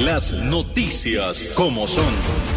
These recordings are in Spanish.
Las noticias como son.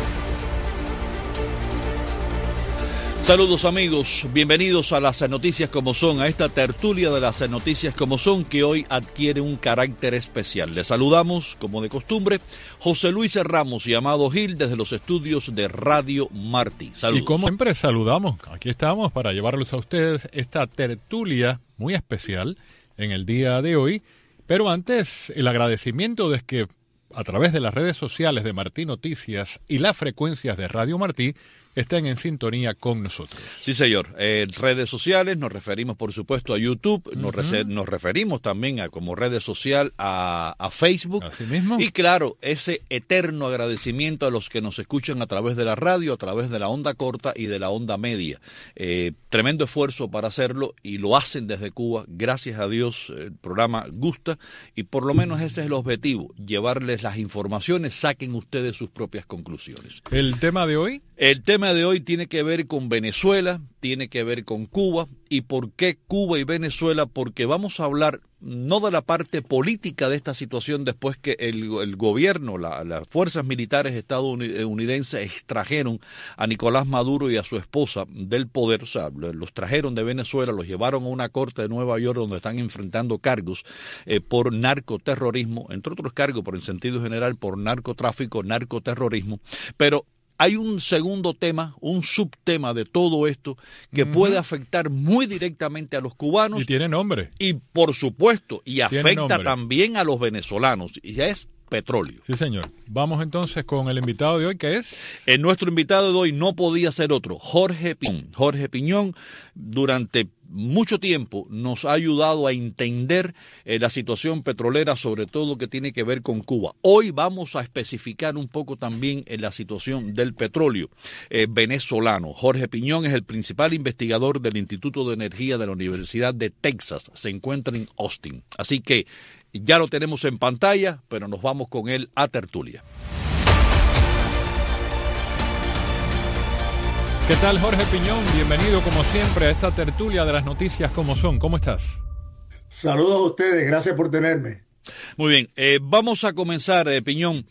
Saludos amigos, bienvenidos a las noticias como son, a esta tertulia de las noticias como son que hoy adquiere un carácter especial. Les saludamos, como de costumbre, José Luis Ramos y Amado Gil desde los estudios de Radio Martí. Saludos. Y como siempre saludamos, aquí estamos para llevarles a ustedes esta tertulia muy especial en el día de hoy. Pero antes, el agradecimiento de que a través de las redes sociales de Martí Noticias y las frecuencias de Radio Martí estén en sintonía con nosotros. Sí, señor. Redes sociales, nos referimos, por supuesto, a YouTube, nos referimos también a como redes social a Facebook. Así mismo. Y claro, ese eterno agradecimiento a los que nos escuchan a través de la radio, a través de la onda corta y de la onda media. Tremendo esfuerzo para hacerlo y lo hacen desde Cuba. Gracias a Dios, el programa gusta y por lo menos ese es el objetivo, llevarles las informaciones, saquen ustedes sus propias conclusiones. ¿El tema de hoy? El tema de hoy tiene que ver con Venezuela, tiene que ver con Cuba. ¿Y por qué Cuba y Venezuela? Porque vamos a hablar no de la parte política de esta situación después que el gobierno, las fuerzas militares estadounidenses extrajeron a Nicolás Maduro y a su esposa del poder, o sea, los trajeron de Venezuela, los llevaron a una corte de Nueva York donde están enfrentando cargos por narcoterrorismo, entre otros cargos, por en sentido general, por narcotráfico, narcoterrorismo, pero hay un segundo tema, un subtema de todo esto que puede afectar muy directamente a los cubanos. Y tiene nombre. Y por supuesto, y afecta también a los venezolanos, y es petróleo. Sí, señor. Vamos entonces con el invitado de hoy, ¿qué es? Nuestro invitado de hoy no podía ser otro, Jorge Piñón. Jorge Piñón, durante mucho tiempo nos ha ayudado a entender la situación petrolera, sobre todo lo que tiene que ver con Cuba. Hoy vamos a especificar un poco también en la situación del petróleo venezolano. Jorge Piñón es el principal investigador del Instituto de Energía de la Universidad de Texas. Se encuentra en Austin. Así que ya lo tenemos en pantalla, pero nos vamos con él a tertulia. ¿Qué tal, Jorge Piñón? Bienvenido como siempre a esta tertulia de las noticias como son. ¿Cómo estás? Saludos a ustedes, gracias por tenerme. Muy bien, vamos a comenzar, Piñón.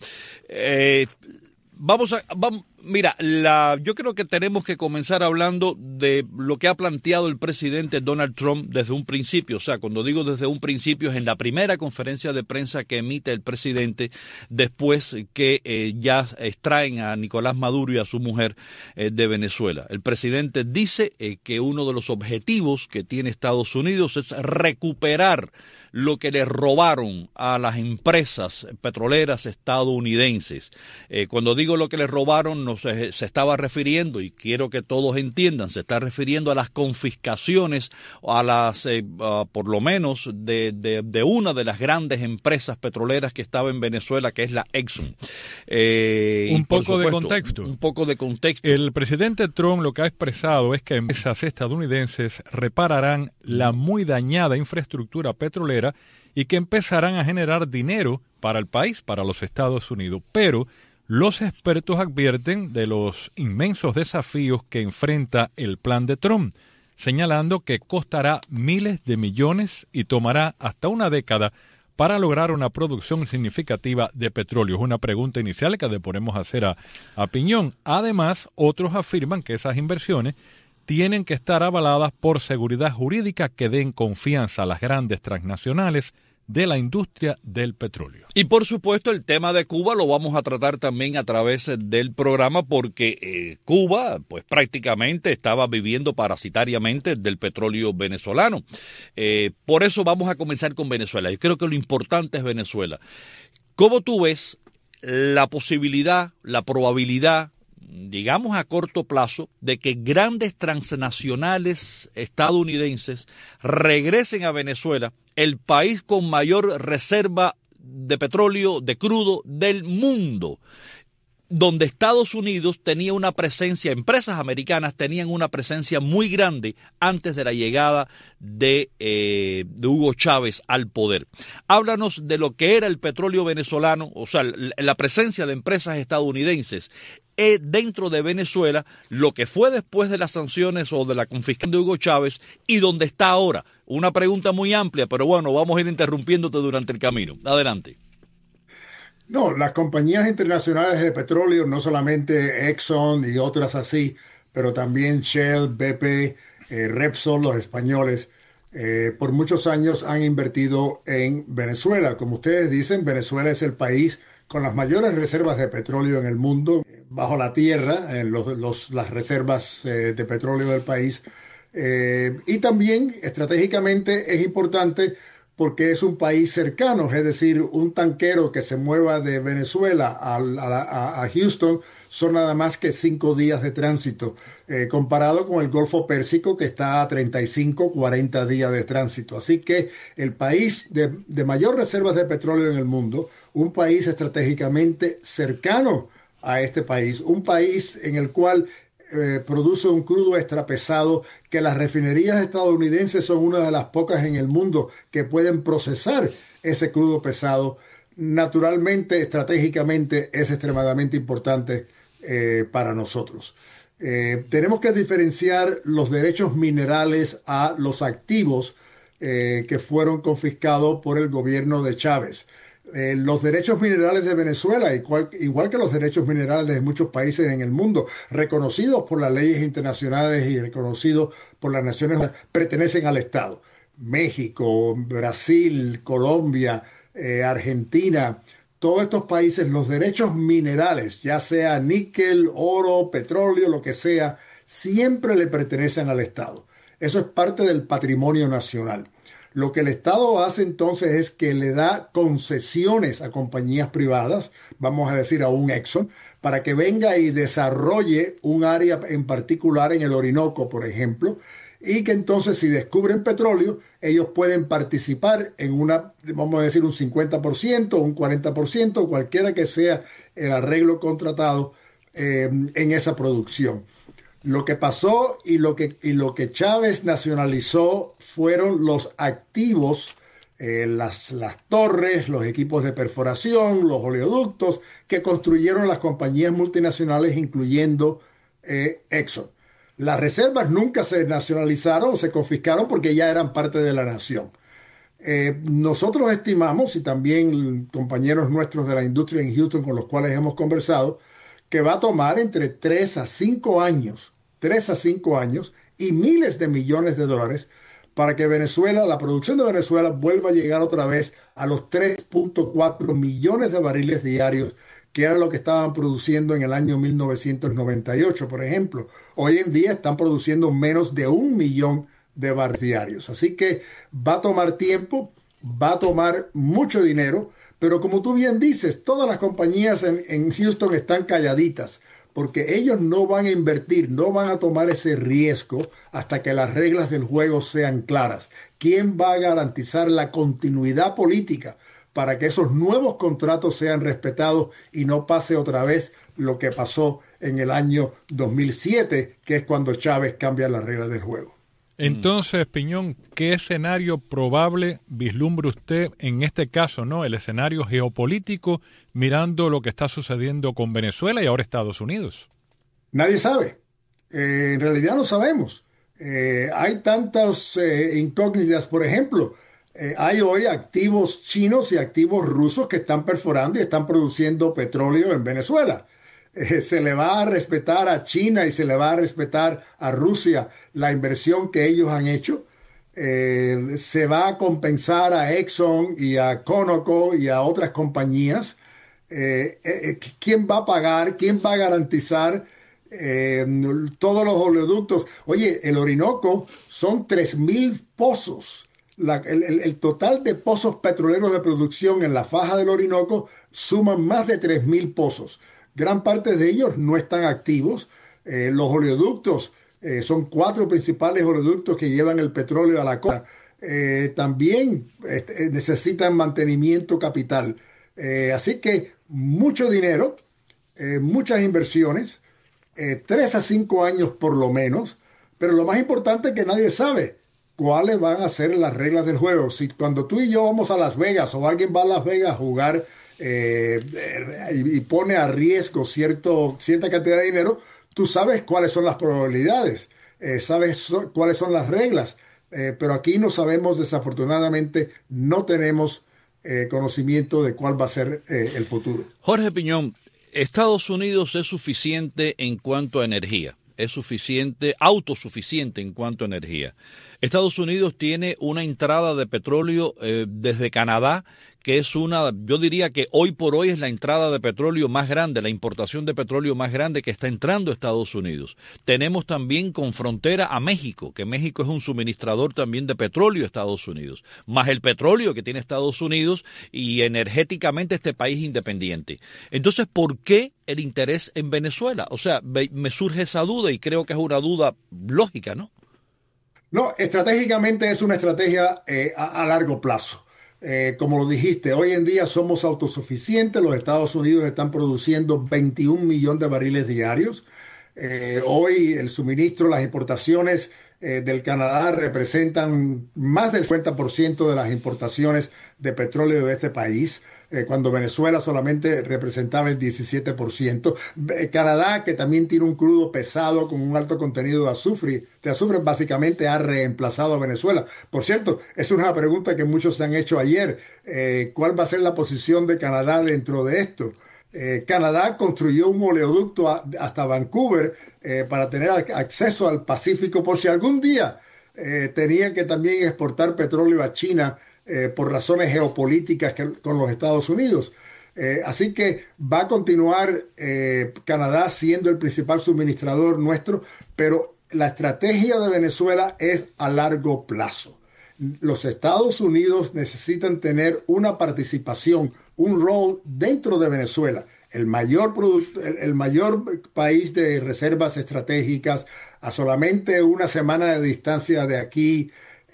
Mira, yo creo que tenemos que comenzar hablando de lo que ha planteado el presidente Donald Trump desde un principio. O sea, cuando digo desde un principio es en la primera conferencia de prensa que emite el presidente después que ya extraen a Nicolás Maduro y a su mujer de Venezuela. El presidente dice que uno de los objetivos que tiene Estados Unidos es recuperar lo que le robaron a las empresas petroleras estadounidenses. Cuando digo lo que le robaron, no se estaba refiriendo, y quiero que todos entiendan, se está refiriendo a las confiscaciones, a las, por lo menos, de una de las grandes empresas petroleras que estaba en Venezuela, que es la Exxon. Un poco de contexto. El presidente Trump lo que ha expresado es que empresas estadounidenses repararán la muy dañada infraestructura petrolera y que empezarán a generar dinero para el país, para los Estados Unidos. Pero los expertos advierten de los inmensos desafíos que enfrenta el plan de Trump, señalando que costará miles de millones y tomará hasta una década para lograr una producción significativa de petróleo. Es una pregunta inicial que le podemos hacer a Piñón. Además, otros afirman que esas inversiones tienen que estar avaladas por seguridad jurídica que den confianza a las grandes transnacionales de la industria del petróleo. Y por supuesto el tema de Cuba lo vamos a tratar también a través del programa porque Cuba pues prácticamente estaba viviendo parasitariamente del petróleo venezolano. Por eso vamos a comenzar con Venezuela. Yo creo que lo importante es Venezuela. ¿Cómo tú ves la posibilidad, la probabilidad, digamos a corto plazo, de que grandes transnacionales estadounidenses regresen a Venezuela, el país con mayor reserva de petróleo, de crudo del mundo, donde Estados Unidos tenía una presencia, empresas americanas tenían una presencia muy grande antes de la llegada de Hugo Chávez al poder? Háblanos de lo que era el petróleo venezolano, o sea, la presencia de empresas estadounidenses dentro de Venezuela, lo que fue después de las sanciones o de la confiscación de Hugo Chávez y donde está ahora. Una pregunta muy amplia, pero bueno, vamos a ir interrumpiéndote durante el camino. Adelante. No, las compañías internacionales de petróleo, no solamente Exxon y otras así, pero también Shell, BP, Repsol, los españoles, por muchos años han invertido en Venezuela. Como ustedes dicen, Venezuela es el país con las mayores reservas de petróleo en el mundo, bajo la tierra, las reservas de petróleo del país. Y también estratégicamente es importante porque es un país cercano, es decir, un tanquero que se mueva de Venezuela a Houston son nada más que 5 días de tránsito, comparado con el Golfo Pérsico que está a 35, 40 días de tránsito. Así que el país de mayor reservas de petróleo en el mundo, un país estratégicamente cercano a este país, un país en el cual produce un crudo extra pesado que las refinerías estadounidenses son una de las pocas en el mundo que pueden procesar ese crudo pesado. Naturalmente, estratégicamente, es extremadamente importante para nosotros. Tenemos que diferenciar los derechos minerales a los activos que fueron confiscados por el gobierno de Chávez. Los derechos minerales de Venezuela, igual que los derechos minerales de muchos países en el mundo, reconocidos por las leyes internacionales y reconocidos por las Naciones Unidas, pertenecen al Estado. México, Brasil, Colombia, Argentina, todos estos países, los derechos minerales, ya sea níquel, oro, petróleo, lo que sea, siempre le pertenecen al Estado. Eso es parte del patrimonio nacional. Lo que el Estado hace entonces es que le da concesiones a compañías privadas, vamos a decir a un Exxon, para que venga y desarrolle un área en particular en el Orinoco, por ejemplo, y que entonces si descubren petróleo, ellos pueden participar en vamos a decir un 50%, un 40%, cualquiera que sea el arreglo contratado en esa producción. Lo que pasó y lo que Chávez nacionalizó fueron los activos, las torres, los equipos de perforación, los oleoductos que construyeron las compañías multinacionales, incluyendo Exxon. Las reservas nunca se nacionalizaron o se confiscaron porque ya eran parte de la nación. Nosotros estimamos, y también compañeros nuestros de la industria en Houston con los cuales hemos conversado, que va a tomar entre 3 a 5 años y miles de millones de dólares para que Venezuela, la producción de Venezuela, vuelva a llegar otra vez a los 3.4 millones de barriles diarios, que era lo que estaban produciendo en el año 1998, por ejemplo. Hoy en día están produciendo menos de 1 millón de barriles diarios. Así que va a tomar tiempo, va a tomar mucho dinero, pero como tú bien dices, todas las compañías en Houston están calladitas, porque ellos no van a invertir, no van a tomar ese riesgo hasta que las reglas del juego sean claras. ¿Quién va a garantizar la continuidad política para que esos nuevos contratos sean respetados y no pase otra vez lo que pasó en el año 2007, que es cuando Chávez cambia las reglas del juego? Entonces, Piñón, ¿qué escenario probable vislumbra usted en este caso, ¿no? El escenario geopolítico, mirando lo que está sucediendo con Venezuela y ahora Estados Unidos. Nadie sabe. En realidad no sabemos. Hay tantas incógnitas. Por ejemplo, hay hoy activos chinos y activos rusos que están perforando y están produciendo petróleo en Venezuela. Se le va a respetar a China y se le va a respetar a Rusia la inversión que ellos han hecho. Se va a compensar a Exxon y a Conoco y a otras compañías. ¿Quién va a pagar? ¿Quién va a garantizar todos los oleoductos? Oye, el Orinoco son 3,000 pozos. El total de pozos petroleros de producción en la faja del Orinoco suman más de 3,000 pozos. Gran parte de ellos no están activos. Los oleoductos, son 4 principales oleoductos que llevan el petróleo a la costa. También necesitan mantenimiento capital. Así que mucho dinero, muchas inversiones, 3 a 5 años por lo menos, pero lo más importante es que nadie sabe cuáles van a ser las reglas del juego. Si cuando tú y yo vamos a Las Vegas o alguien va a Las Vegas a jugar y pone a riesgo cierta cantidad de dinero, tú sabes cuáles son las probabilidades, sabes cuáles son las reglas, pero aquí no sabemos, desafortunadamente, no tenemos conocimiento de cuál va a ser el futuro. Jorge Piñón, Estados Unidos es suficiente en cuanto a energía, es suficiente, autosuficiente en cuanto a energía. Estados Unidos tiene una entrada de petróleo desde Canadá, que es yo diría que hoy por hoy es la entrada de petróleo más grande, la importación de petróleo más grande que está entrando a Estados Unidos. Tenemos también con frontera a México, que México es un suministrador también de petróleo a Estados Unidos, más el petróleo que tiene Estados Unidos y energéticamente este país independiente. Entonces, ¿por qué el interés en Venezuela? O sea, me surge esa duda y creo que es una duda lógica, ¿no? No, estratégicamente es una estrategia a largo plazo. Como lo dijiste, hoy en día somos autosuficientes. Los Estados Unidos están produciendo 21 millones de barriles diarios. Hoy el suministro, las importaciones del Canadá representan más del 50% de las importaciones de petróleo de este país, cuando Venezuela solamente representaba el 17%. Canadá, que también tiene un crudo pesado con un alto contenido de azufre, básicamente ha reemplazado a Venezuela. Por cierto, es una pregunta que muchos se han hecho ayer. ¿Cuál va a ser la posición de Canadá dentro de esto? Canadá construyó un oleoducto hasta Vancouver para tener acceso al Pacífico por si algún día tenía que también exportar petróleo a China por razones geopolíticas con los Estados Unidos. Así que va a continuar Canadá siendo el principal suministrador nuestro, pero la estrategia de Venezuela es a largo plazo. Los Estados Unidos necesitan tener una participación, un rol dentro de Venezuela, el mayor país de reservas estratégicas, a solamente una semana de distancia de aquí.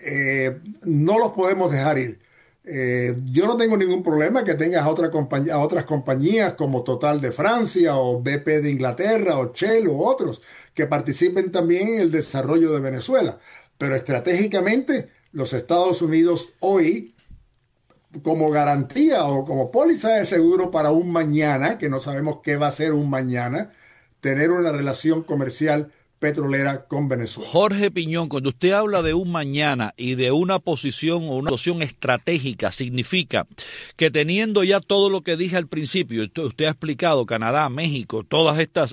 No los podemos dejar ir. Yo no tengo ningún problema que tengas a otras compañías como Total de Francia o BP de Inglaterra o Shell o otros que participen también en el desarrollo de Venezuela. Pero estratégicamente los Estados Unidos hoy, como garantía o como póliza de seguro para un mañana, que no sabemos qué va a ser un mañana, tener una relación comercial petrolera con Venezuela. Jorge Piñón, cuando usted habla de un mañana y de una posición o una posición estratégica, significa que teniendo ya todo lo que dije al principio, usted ha explicado Canadá, México, todas estas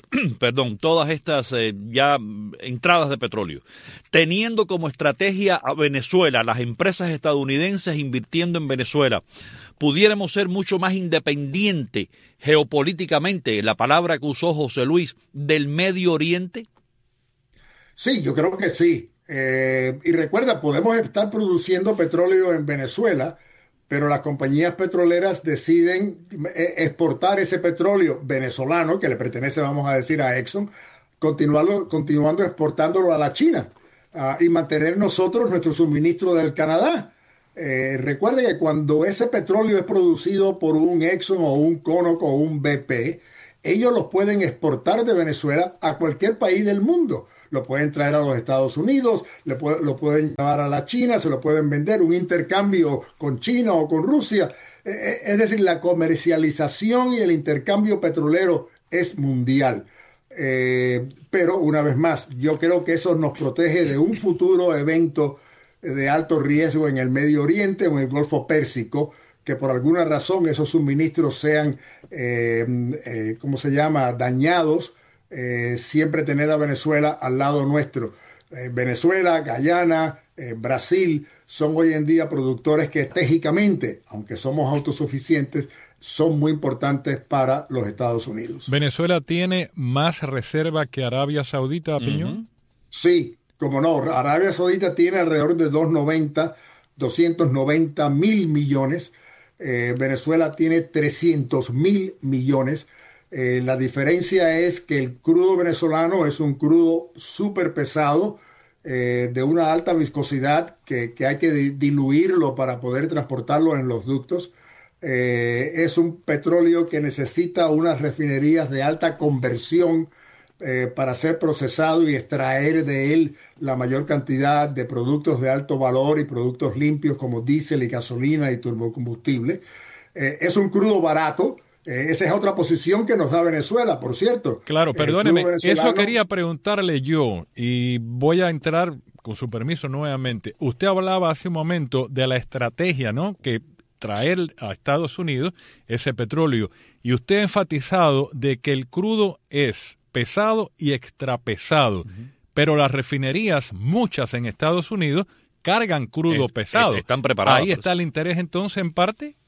ya entradas de petróleo, teniendo como estrategia a Venezuela, las empresas estadounidenses invirtiendo en Venezuela, pudiéramos ser mucho más independientes geopolíticamente, la palabra que usó José Luis, del Medio Oriente. Sí, yo creo que sí. Y recuerda, podemos estar produciendo petróleo en Venezuela, pero las compañías petroleras deciden exportar ese petróleo venezolano, que le pertenece, vamos a decir, a Exxon, continuando exportándolo a la China y mantener nosotros nuestro suministro del Canadá. Recuerde que cuando ese petróleo es producido por un Exxon o un Conoco o un BP, ellos los pueden exportar de Venezuela a cualquier país del mundo. Lo pueden traer a los Estados Unidos, lo pueden llevar a la China, se lo pueden vender, un intercambio con China o con Rusia. Es decir, la comercialización y el intercambio petrolero es mundial. Pero una vez más, yo creo que eso nos protege de un futuro evento de alto riesgo en el Medio Oriente o en el Golfo Pérsico, que por alguna razón esos suministros sean, dañados. Siempre tener a Venezuela al lado nuestro. Venezuela, Guyana, Brasil son hoy en día productores que estratégicamente, aunque somos autosuficientes, son muy importantes para los Estados Unidos. ¿Venezuela tiene más reserva que Arabia Saudita, Piñón? Sí, como no. Arabia Saudita tiene alrededor de 290 mil millones. Venezuela tiene 300 mil millones. La diferencia es que el crudo venezolano es un crudo súper pesado, de una alta viscosidad que hay que diluirlo para poder transportarlo en los ductos. Es un petróleo que necesita unas refinerías de alta conversión para ser procesado y extraer de él la mayor cantidad de productos de alto valor y productos limpios como diésel y gasolina y turbocombustible. Es un crudo barato. Esa es otra posición que nos da Venezuela, por cierto. Claro, perdóneme, eso quería preguntarle yo y voy a entrar, con su permiso, nuevamente. Usted hablaba hace un momento de la estrategia, ¿no?, que traer a Estados Unidos ese petróleo. Y usted ha enfatizado de que el crudo es pesado y extrapesado, pero las refinerías, muchas en Estados Unidos, cargan crudo pesado. Están preparadas. Ahí está el interés entonces en parte.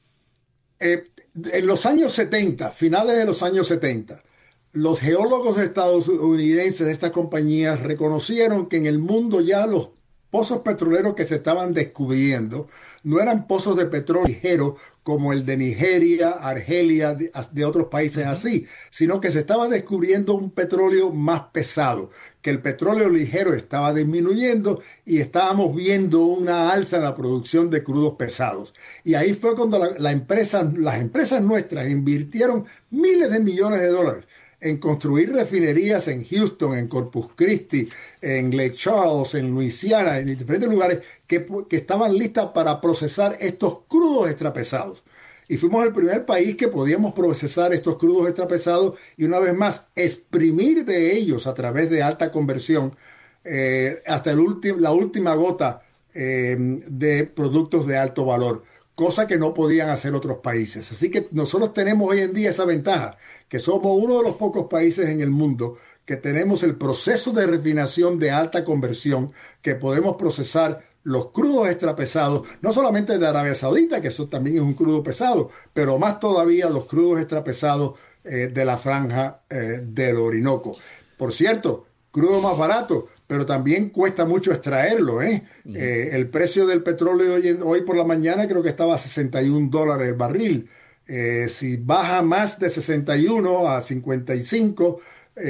En los años 70, finales de los años 70, los geólogos estadounidenses de estas compañías reconocieron que en el mundo ya los pozos petroleros que se estaban descubriendo no eran pozos de petróleo ligero como el de Nigeria, Argelia, de otros países así, sino que se estaba descubriendo un petróleo más pesado, que el petróleo ligero estaba disminuyendo y estábamos viendo una alza en la producción de crudos pesados. Y ahí fue cuando las empresas nuestras invirtieron miles de millones de dólares en construir refinerías en Houston, en Corpus Christi, en Lake Charles, en Luisiana, en diferentes lugares que estaban listas para procesar estos crudos extrapesados. Y fuimos el primer país que podíamos procesar estos crudos extrapesados y una vez más exprimir de ellos a través de alta conversión hasta la última gota de productos de alto valor, cosa que no podían hacer otros países. Así que nosotros tenemos hoy en día esa ventaja, que somos uno de los pocos países en el mundo que tenemos el proceso de refinación de alta conversión, que podemos procesar los crudos extrapesados, no solamente de Arabia Saudita, que eso también es un crudo pesado, pero más todavía los crudos extrapesados de la franja del Orinoco. Por cierto, crudo más barato, pero también cuesta mucho extraerlo. El precio del petróleo hoy por la mañana creo que estaba a $61 el barril. Si baja más de 61 a 55,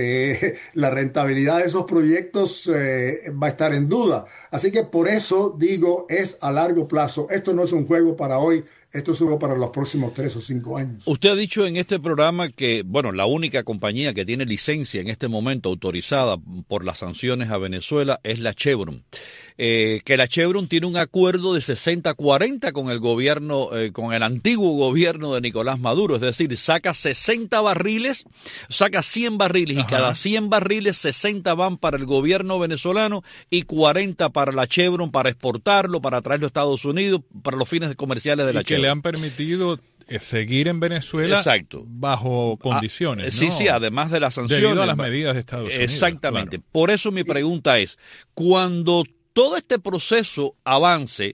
la rentabilidad de esos proyectos va a estar en duda. Así que por eso digo, es a largo plazo. Esto no es un juego para hoy, esto es algo para los próximos 3 o 5 años. Usted ha dicho en este programa que, bueno, la única compañía que tiene licencia en este momento autorizada por las sanciones a Venezuela es la Chevron. Que la Chevron tiene un acuerdo de 60-40 con el gobierno, con el antiguo gobierno de Nicolás Maduro, es decir, saca 60 barriles, saca 100 barriles y cada 100 barriles 60 van para el gobierno venezolano y 40 para la Chevron para exportarlo, para traerlo a Estados Unidos, para los fines comerciales de la Chevron. Que le han permitido seguir en Venezuela. Exacto. Bajo condiciones, ¿no? Sí, además de las sanciones. Debido a las medidas de Estados Unidos. Exactamente. Claro. Por eso mi pregunta es, cuando todo este proceso avance,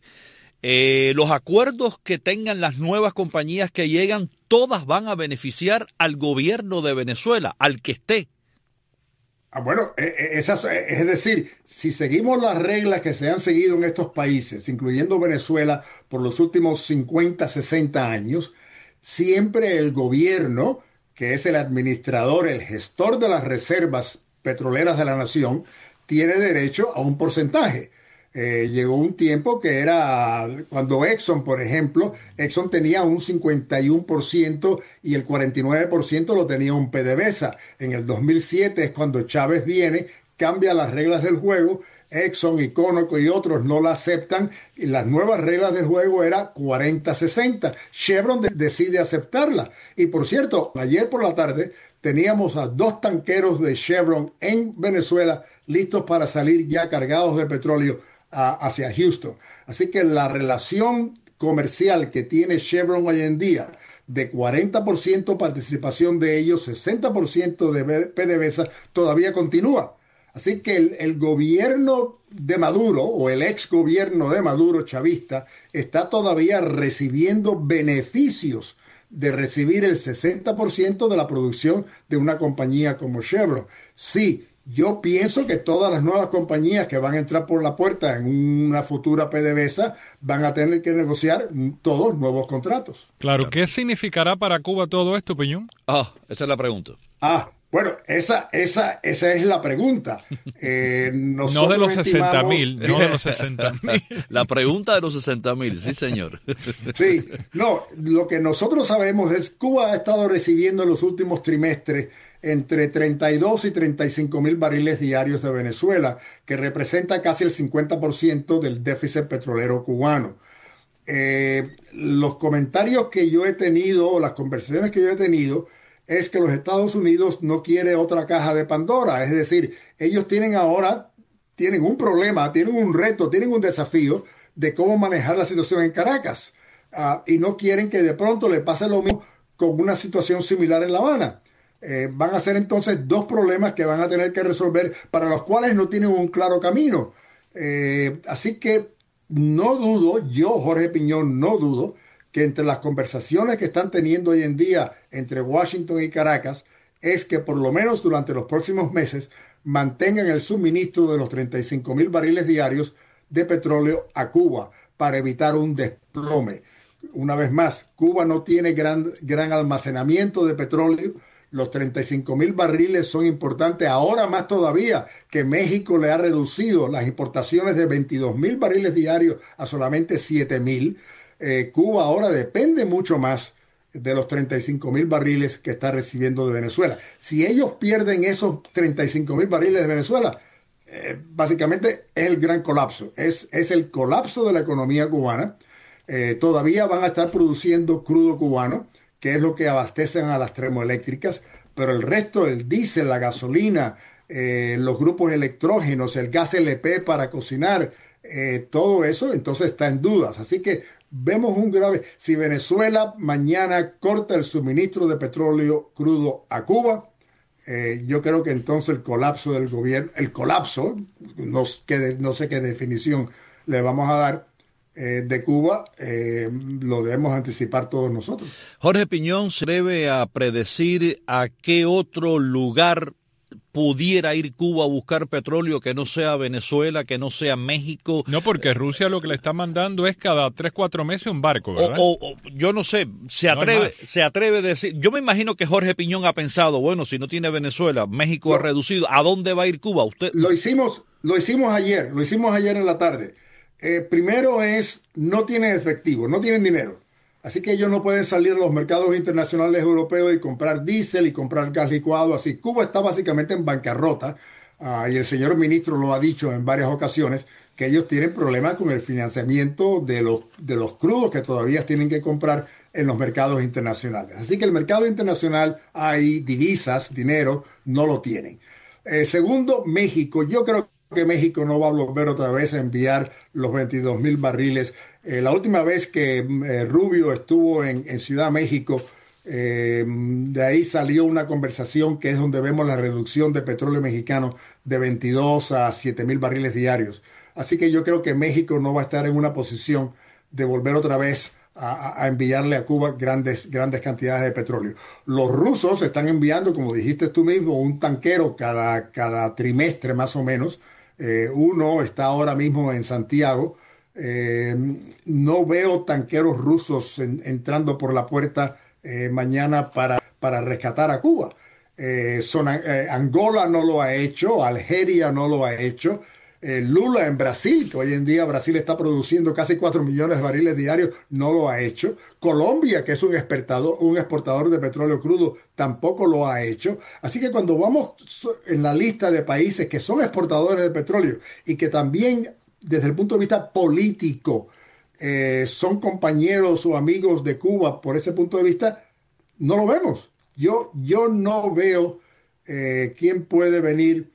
los acuerdos que tengan las nuevas compañías que llegan, todas van a beneficiar al gobierno de Venezuela, al que esté. Bueno, es decir, si seguimos las reglas que se han seguido en estos países, incluyendo Venezuela, por los últimos 50, 60 años, siempre el gobierno, que es el administrador, el gestor de las reservas petroleras de la nación, tiene derecho a un porcentaje. Llegó un tiempo que era cuando Exxon, por ejemplo, Exxon tenía un 51% y el 49% lo tenía un PDVSA. En el 2007 es cuando Chávez viene, cambia las reglas del juego, Exxon y Conoco y otros no la aceptan y las nuevas reglas del juego era 40-60. Chevron decide aceptarla. Y por cierto, ayer por la tarde teníamos a 2 tanqueros de Chevron en Venezuela listos para salir ya cargados de petróleo hacia Houston. Así que la relación comercial que tiene Chevron hoy en día, de 40% participación de ellos, 60% de PDVSA, todavía continúa. Así que el gobierno de Maduro, o el ex gobierno de Maduro chavista, está todavía recibiendo beneficios de recibir el 60% de la producción de una compañía como Chevron. Sí, yo pienso que todas las nuevas compañías que van a entrar por la puerta en una futura PDVSA van a tener que negociar todos nuevos contratos. Claro, ¿qué significará para Cuba todo esto, Peñón? Esa es la pregunta. Bueno, esa es la pregunta. No de los 60,000, no de los 60,000. La pregunta de los 60,000, sí, señor. Sí, no, lo que nosotros sabemos es que Cuba ha estado recibiendo en los últimos trimestres entre 32 y 35 mil barriles diarios de Venezuela, que representa casi el 50% del déficit petrolero cubano. Los comentarios que yo he tenido, las conversaciones que yo he tenido, es que los Estados Unidos no quiere otra caja de Pandora. Es decir, ellos tienen un problema, tienen un reto, tienen un desafío de cómo manejar la situación en Caracas. y no quieren que de pronto le pase lo mismo con una situación similar en La Habana. Van a ser entonces dos problemas que van a tener que resolver, para los cuales no tienen un claro camino. Así que no dudo, yo, Jorge Piñón, no dudo que entre las conversaciones que están teniendo hoy en día entre Washington y Caracas es que por lo menos durante los próximos meses mantengan el suministro de los 35,000 barriles diarios de petróleo a Cuba para evitar un desplome. Una vez más, Cuba no tiene gran almacenamiento de petróleo. Los 35,000 barriles son importantes, ahora más todavía que México le ha reducido las importaciones de 22,000 barriles diarios a solamente 7,000. Cuba ahora depende mucho más de los 35,000 barriles que está recibiendo de Venezuela. Si ellos pierden esos 35,000 barriles de Venezuela, básicamente es el gran colapso. Es el colapso de la economía cubana. Todavía van a estar produciendo crudo cubano, que es lo que abastecen a las termoeléctricas, pero el resto, el diésel, la gasolina, los grupos electrógenos, el gas LP para cocinar, todo eso entonces está en dudas. Así que vemos un grave... Si Venezuela mañana corta el suministro de petróleo crudo a Cuba, yo creo que entonces el colapso del gobierno, no sé qué definición le vamos a dar, de Cuba, lo debemos anticipar todos nosotros. Jorge Piñón, ¿se debe a predecir a qué otro lugar pudiera ir Cuba a buscar petróleo que no sea Venezuela, que no sea México? No, porque Rusia lo que le está mandando es cada 3-4 meses un barco, ¿verdad? Yo no sé, se atreve a decir. Yo me imagino que Jorge Piñón ha pensado, bueno, si no tiene Venezuela, México ha reducido, ¿a dónde va a ir Cuba? Usted lo hicimos ayer en la tarde. Primero no tienen efectivo, no tienen dinero. Así que ellos no pueden salir a los mercados internacionales europeos y comprar diésel y comprar gas licuado. Así Cuba está básicamente en bancarrota. Y el señor ministro lo ha dicho en varias ocasiones, que ellos tienen problemas con el financiamiento de los crudos que todavía tienen que comprar en los mercados internacionales. Así que el mercado internacional, hay divisas, dinero, no lo tienen. Segundo, México. Yo creo que México no va a volver otra vez a enviar los 22,000 barriles. La última vez que Rubio estuvo en Ciudad México, de ahí salió una conversación que es donde vemos la reducción de petróleo mexicano de 22 a 7,000 barriles diarios. Así que yo creo que México no va a estar en una posición de volver otra vez a enviarle a Cuba grandes cantidades de petróleo. Los rusos están enviando, como dijiste tú mismo, un tanquero cada trimestre más o menos. Uno está ahora mismo en Santiago. No veo tanqueros rusos entrando por la puerta mañana para rescatar a Cuba. Angola no lo ha hecho, Algeria no lo ha hecho. Lula en Brasil, que hoy en día Brasil está produciendo casi 4 millones de barriles diarios, no lo ha hecho. Colombia, que es un exportador de petróleo crudo, tampoco lo ha hecho. Así que cuando vamos en la lista de países que son exportadores de petróleo y que también desde el punto de vista político son compañeros o amigos de Cuba por ese punto de vista, no lo vemos. Yo no veo quién puede venir,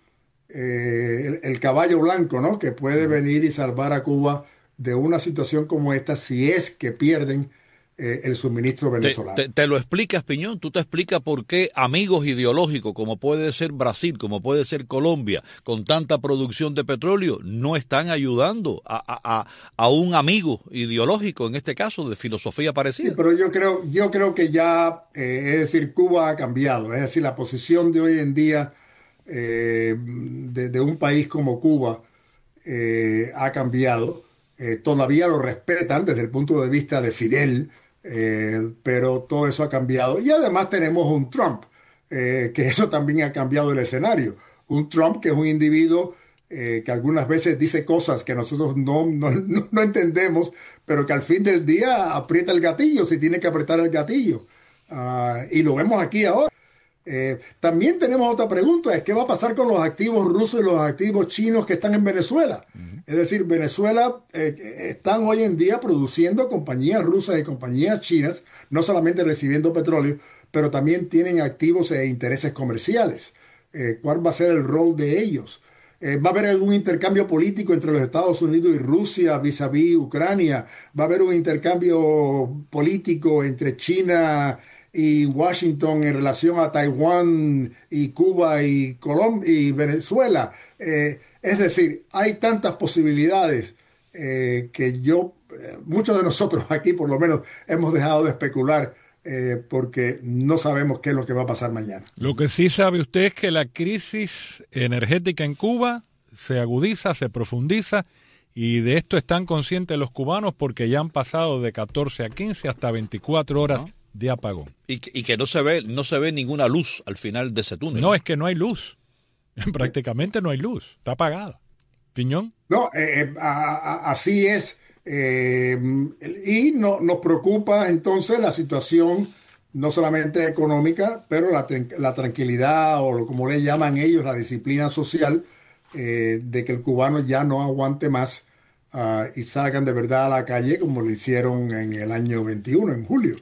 el caballo blanco, ¿no? Que puede venir y salvar a Cuba de una situación como esta si es que pierden el suministro venezolano. Te lo explicas, Piñón, tú te explicas por qué amigos ideológicos como puede ser Brasil, como puede ser Colombia, con tanta producción de petróleo, no están ayudando a un amigo ideológico, en este caso, de filosofía parecida. Sí, pero yo creo que ya, es decir, Cuba ha cambiado, es decir, la posición de hoy en día de un país como Cuba ha cambiado. Todavía lo respetan desde el punto de vista de Fidel, pero todo eso ha cambiado. Y además tenemos un Trump, que eso también ha cambiado el escenario. Un Trump que es un individuo que algunas veces dice cosas que nosotros no entendemos, pero que al fin del día aprieta el gatillo si tiene que apretar el gatillo. Y lo vemos aquí ahora. También tenemos otra pregunta, es qué va a pasar con los activos rusos y los activos chinos que están en Venezuela. Es decir, Venezuela están hoy en día produciendo compañías rusas y compañías chinas, no solamente recibiendo petróleo, pero también tienen activos e intereses comerciales. ¿Cuál va a ser el rol de ellos? ¿Va a haber algún intercambio político entre los Estados Unidos y Rusia vis-a-vis Ucrania? ¿Va a haber un intercambio político entre China y Washington en relación a Taiwán y Cuba y Colombia y Venezuela? Es decir, hay tantas posibilidades que muchos de nosotros aquí por lo menos hemos dejado de especular porque no sabemos qué es lo que va a pasar mañana. Lo que sí sabe usted es que la crisis energética en Cuba se agudiza, se profundiza, y de esto están conscientes los cubanos porque ya han pasado de 14 a 15 hasta 24 horas de apagón. Y que no se ve ninguna luz al final de ese túnel. No, es que no hay luz. Prácticamente no hay luz. Está apagada. ¿Piñón? No, así es. Y nos preocupa entonces la situación, no solamente económica, pero la tranquilidad, o como le llaman ellos, la disciplina social, de que el cubano ya no aguante más y salgan de verdad a la calle como lo hicieron en el año 21, en julio.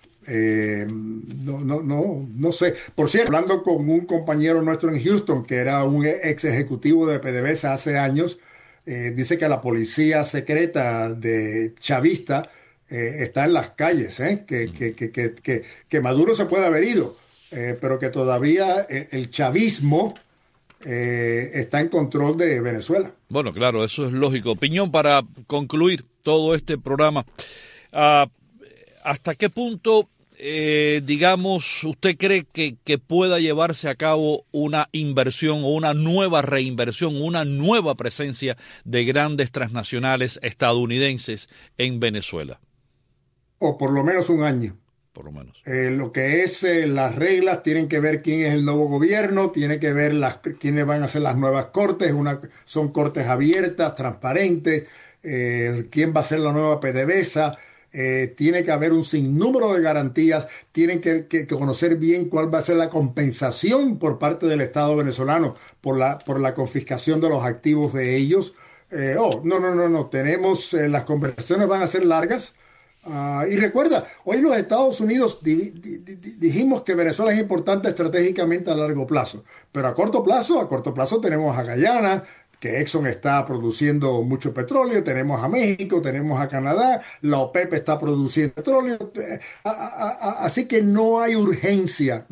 No sé. Por cierto, hablando con un compañero nuestro en Houston, que era un ex ejecutivo de PDVSA hace años, dice que la policía secreta de chavista está en las calles, que Maduro se puede haber ido, pero que todavía el chavismo está en control de Venezuela. Bueno, claro, eso es lógico. Piñón, para concluir todo este programa, ¿hasta qué punto, digamos, usted cree que pueda llevarse a cabo una inversión o una nueva reinversión, una nueva presencia de grandes transnacionales estadounidenses en Venezuela? O por lo menos un año. Por lo menos. Lo que es las reglas, tienen que ver quién es el nuevo gobierno, tiene que ver quiénes van a ser las nuevas cortes, son cortes abiertas, transparentes, quién va a ser la nueva PDVSA. Tiene que haber un sinnúmero de garantías, tienen que conocer bien cuál va a ser la compensación por parte del Estado venezolano por la confiscación de los activos de ellos. No, las conversaciones van a ser largas. Y recuerda, hoy los Estados Unidos dijimos que Venezuela es importante estratégicamente a largo plazo, pero a corto plazo tenemos a Guyana, que Exxon está produciendo mucho petróleo, tenemos a México, tenemos a Canadá, la OPEP está produciendo petróleo, así que no hay urgencia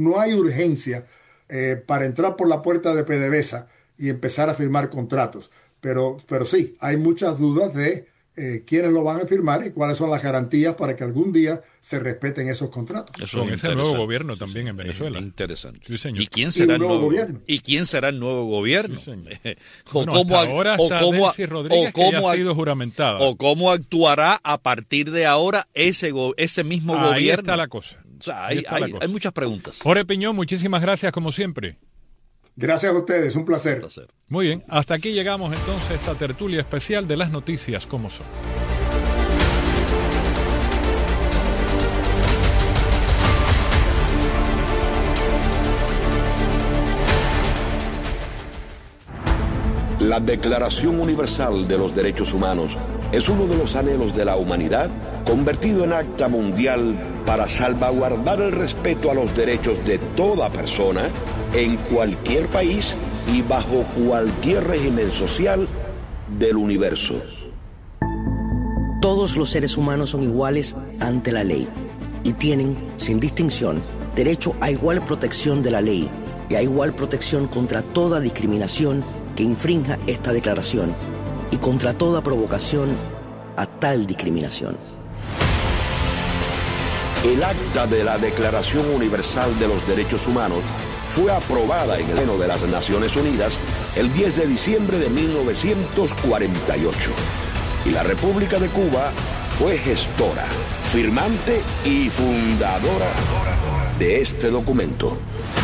para entrar por la puerta de PDVSA y empezar a firmar contratos, pero sí, hay muchas dudas de quiénes lo van a firmar y cuáles son las garantías para que algún día se respeten esos contratos. Eso es el nuevo gobierno también en Venezuela. Interesante. Sí, señor. ¿Y quién será el nuevo gobierno? ¿Y quién será el nuevo gobierno? Sí, ahora está Delcy Rodríguez, que ya ha sido juramentada. O cómo actuará a partir de ahora ese mismo gobierno. Ahí está la cosa. O sea, hay muchas preguntas. Jorge Piñón, muchísimas gracias como siempre. Gracias a ustedes, un placer. Muy bien, hasta aquí llegamos entonces a esta tertulia especial de las noticias como son. La Declaración Universal de los Derechos Humanos es uno de los anhelos de la humanidad convertido en acta mundial para salvaguardar el respeto a los derechos de toda persona en cualquier país y bajo cualquier régimen social del universo. Todos los seres humanos son iguales ante la ley y tienen, sin distinción, derecho a igual protección de la ley y a igual protección contra toda discriminación que infrinja esta declaración y contra toda provocación a tal discriminación. El acta de la Declaración Universal de los Derechos Humanos fue aprobada en el seno de las Naciones Unidas el 10 de diciembre de 1948 y la República de Cuba fue gestora, firmante y fundadora de este documento.